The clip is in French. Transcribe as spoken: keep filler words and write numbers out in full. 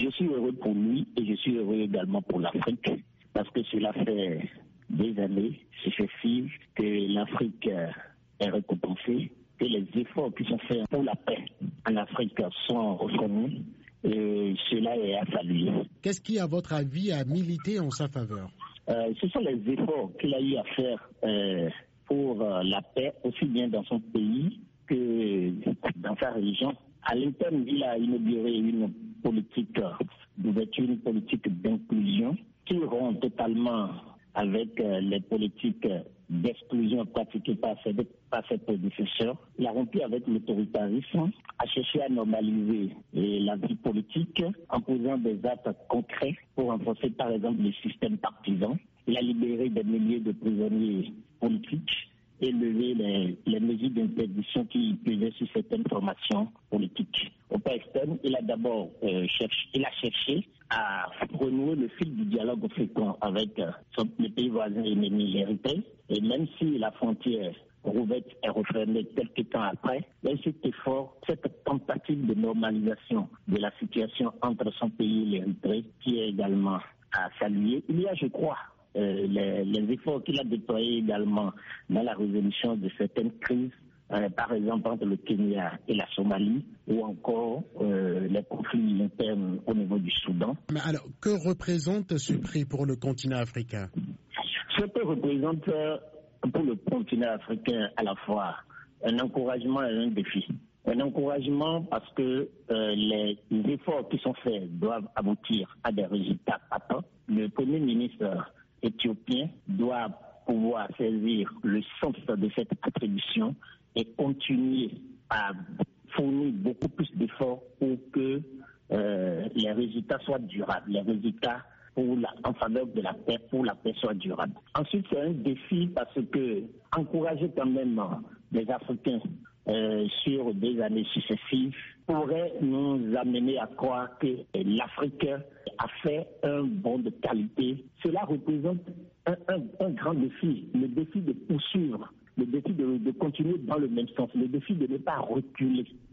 Je suis heureux pour lui et je suis heureux également pour l'Afrique parce que cela fait des années successives que l'Afrique est récompensée, que les efforts qui sont faits pour la paix en Afrique sont reconnus et cela est à saluer. Qu'est-ce qui, à votre avis, a milité en sa faveur? euh, Ce sont les efforts qu'il a eu à faire euh, pour euh, la paix, aussi bien dans son pays que dans sa région. À l'interne, il a inauguré une politique d'ouverture, une politique d'inclusion qui rompt totalement avec euh, les politiques d'exclusion pratiquées par ses, par ses prédécesseurs. Il a rompu avec l'autoritarisme, a cherché à normaliser eh, la vie politique en posant des actes concrets pour renforcer par exemple les systèmes partisans. Il a libéré des milliers de prisonniers politiques et levé les, les mesures d'interdiction qui pesaient sur certaines formations politiques. Au plan externe, il a d'abord euh, cherché, il a cherché à renouer le fil du dialogue fréquent avec euh, son, les pays voisins ennemis, l'Érythrée. Et même si la frontière rouverte est refermée quelques temps après, il y a cet effort, cette tentative de normalisation de la situation entre son pays et l'Érythrée qui est également à saluer. Il y a, je crois, Euh, les, les efforts qu'il a déployés également dans la résolution de certaines crises, euh, par exemple entre le Kenya et la Somalie, ou encore euh, les conflits internes au niveau du Soudan. Mais alors, que représente ce prix pour le continent africain? Ce prix représente euh, pour le continent africain à la fois un encouragement et un défi. Un encouragement parce que euh, les, les efforts qui sont faits doivent aboutir à des résultats patents. Le Premier ministre éthiopien doit pouvoir saisir le sens de cette attribution et continuer à fournir beaucoup plus d'efforts pour que euh, les résultats soient durables, les résultats pour la, en faveur de la paix, pour la paix soit durable. Ensuite, c'est un défi parce que encourager quand même les Africains euh, sur des années successives pourrait nous amener à croire que l'Afrique a fait un bond de qualité. Cela représente un, un, un grand défi, le défi de poursuivre, le défi de, de continuer dans le même sens, le défi de ne pas reculer.